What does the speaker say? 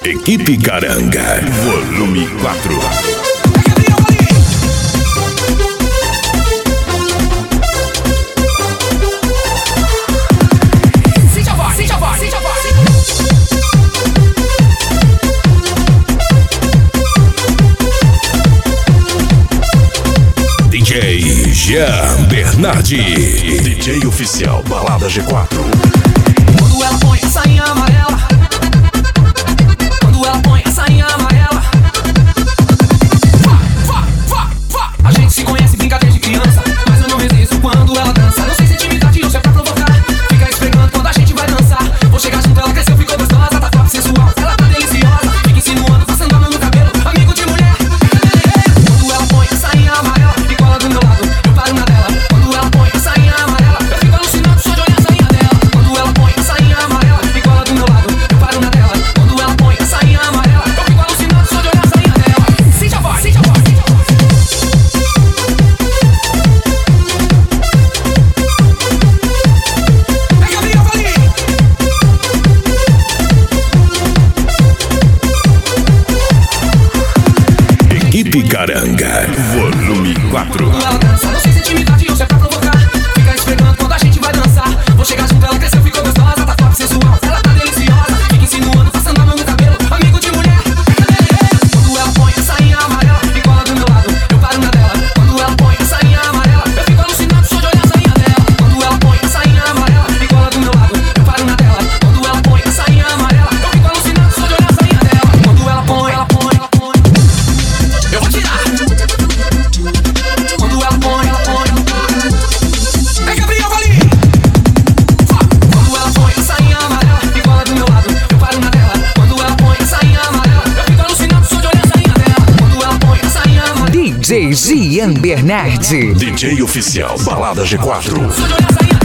Equipe Caranga, volume 4. DJ Jean Bernardi, DJ oficial Balada G4. Quando ela põe a sainha amarela, quando ela põe a sainha amarela, a gente se conhece, brinca desde criança, mas eu não resisto quando ela dança. Não sei se é intimidade ou se é pra provocar, fica esfregando quando a gente vai dançar. Vou chegar junto, ela cresceu, ficou gostosa, tá top sensual, ela tá deliciosa, fica insinuando, passando a mão no cabelo, amigo de mulher. Quando ela põe a sainha amarela e cola do meu lado, eu paro na dela. Quando ela põe a sainha amarela, eu fico alucinado só de olhar a sainha dela. Quando ela põe a sainha amarela e cola do meu lado, eu paro na dela. Quando ela põe a sainha amarela, eu fico alucinado só de olhar a sainha dela. Sente a voz, sente a voz, sente a voz. Pega a minha valinha. Equipe Caranga, volume 4. Quando ela dança, não sei se é intimidade ou se é pra provocar, fica esfregando quando a gente vai dançar. Vou chegar junto, ela cresceu, ficou gostosa, tá top sensual, ela tá deliciosa, fica insinuando, passando a mão no cabelo, amigo de mulher. Quando ela põe a sainha amarela e cola do meu lado, eu paro na dela. Quando ela põe a sainha amarela, eu fico alucinado só de olhar a sainha dela. Quando ela põe a sainha amarela e cola do meu lado, eu paro na dela. Quando ela põe a sainha amarela, eu fico alucinado só de olhar a sainha dela. Quando ela põe, eu vou tirar. Quando ela põe, é Gabriel Valim. Quando ela põe a sainha amarela e cola do meu lado, eu paro na dela. Quando ela põe a sainha amarela, eu fico alucinado só de olhar a sainha dela. Quando ela põe a sainha amarela, DJ Jean Bernardi, DJ oficial Balada G4. só de olhar a sainha dela.